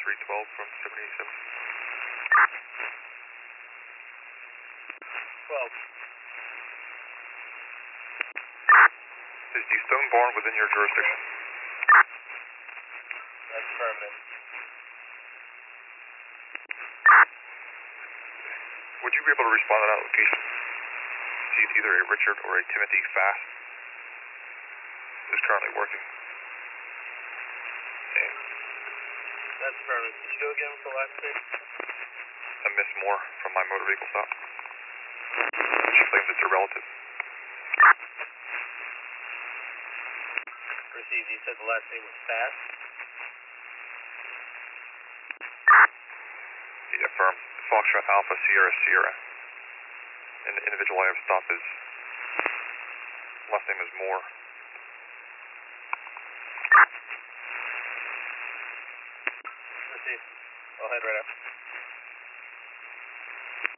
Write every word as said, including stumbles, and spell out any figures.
three twelve from seven eighty-seven. twelve. Is the stone barn within your jurisdiction? That's affirmative. Would you be able to respond to that location? See if either a Richard or a Timothy Fast is currently working. And That's affirmative. Did you go again with the last name? a Miss Moore from my motor vehicle stop. She claims it's her relative. Received. You said the last name was Fast? Yeah, firm. Foxtrot Alpha Sierra Sierra. And the individual I have stopped is, last name is Moore. Received. I'll head right up.